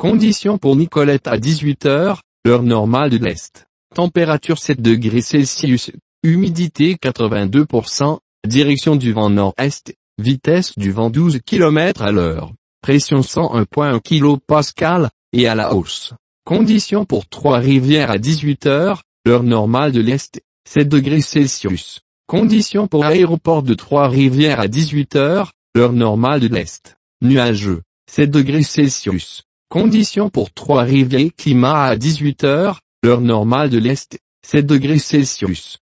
Conditions pour Nicolette à 18h, heure normale de l'Est. Température 7 degrés Celsius, humidité 82%, direction du vent nord-est, vitesse du vent 12 km à l'heure, pression 101.1 kPa, et à la hausse. Conditions pour Trois-Rivières à 18h, heure normale de l'Est, 7 degrés Celsius. Conditions pour aéroport de Trois-Rivières à 18h, heure normale de l'Est, nuageux, 7 degrés Celsius. Conditions pour Trois-Rivières climat à 18h, heure normale de l'Est, 7 degrés Celsius.